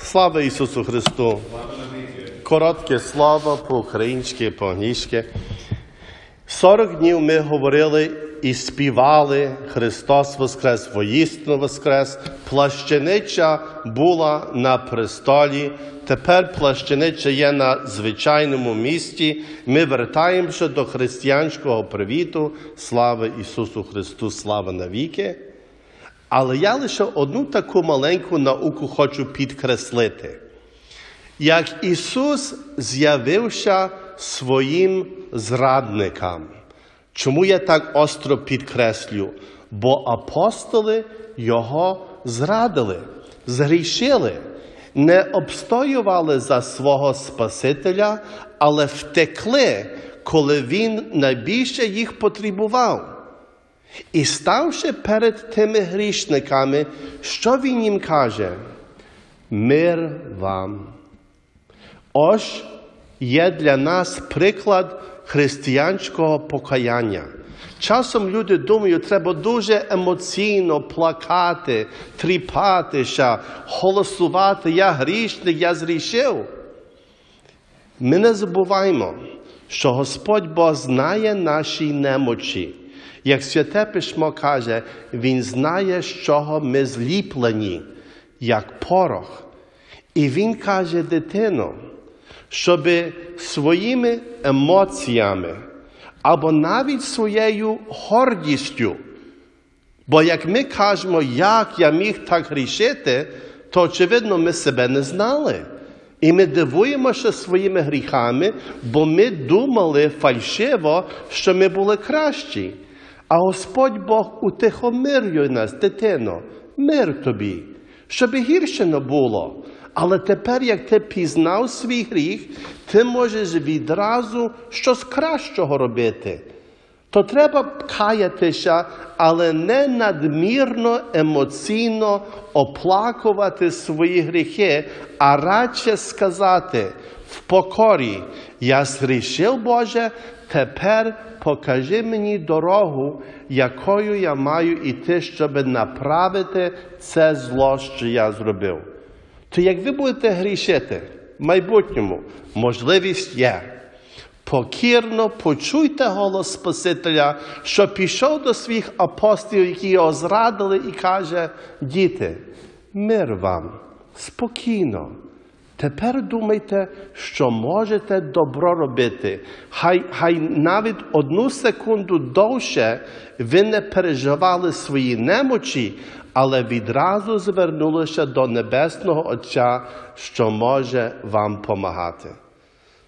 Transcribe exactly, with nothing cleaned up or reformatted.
Слава Ісусу Христу! Коротке слово по-українськи, по-англійськи. сорок днів ми говорили і співали «Христос воскрес, воістину воскрес». Плащаниця була на престолі, тепер плащаниця є на звичайному місці. Ми вертаємося до християнського привіту. Слава Ісусу Христу, слава навіки. Але я лише одну таку маленьку науку хочу підкреслити. Як Ісус з'явився своїм зрадникам. Чому я так остро підкреслю? Бо апостоли Його зрадили, згрішили, не обстоювали за свого Спасителя, але втекли, коли Він найбільше їх потребував. І ставши перед тими грішниками, що Він їм каже? Мир вам. Ось є для нас приклад християнського покаяння. Часом люди думають, треба дуже емоційно плакати, тріпатися, голосувати. Я грішник, я зрішив. Ми не забуваємо, що Господь Бог знає наші немочі. Як Святе Письмо каже, Він знає, з чого ми зліплені, як порох. І Він каже, дитино, щоб своїми емоціями або навіть своєю гордістю, бо як ми кажемо, як я міг так грішити, то, очевидно, ми себе не знали. І ми дивуємося своїми гріхами, бо ми думали фальшиво, що ми були кращі. А Господь Бог утихомирює нас, дитино, мир тобі, щоб гірше не було. Але тепер, як ти пізнав свій гріх, ти можеш відразу щось кращого робити. То треба каятися, але не надмірно, емоційно оплакувати свої гріхи, а радше сказати в покорі, я згрішив, Боже, тепер покажи мені дорогу, якою я маю йти, щоб направити це зло, що я зробив. То як ви будете грішити в майбутньому, можливість є. Покірно почуйте голос Спасителя, що пішов до своїх апостолів, які його зрадили, і каже, діти, мир вам, спокійно. Тепер думайте, що можете добро робити. Хай, хай навіть одну секунду довше ви не переживали свої немочі, але відразу звернулися до Небесного Отця, що може вам помагати.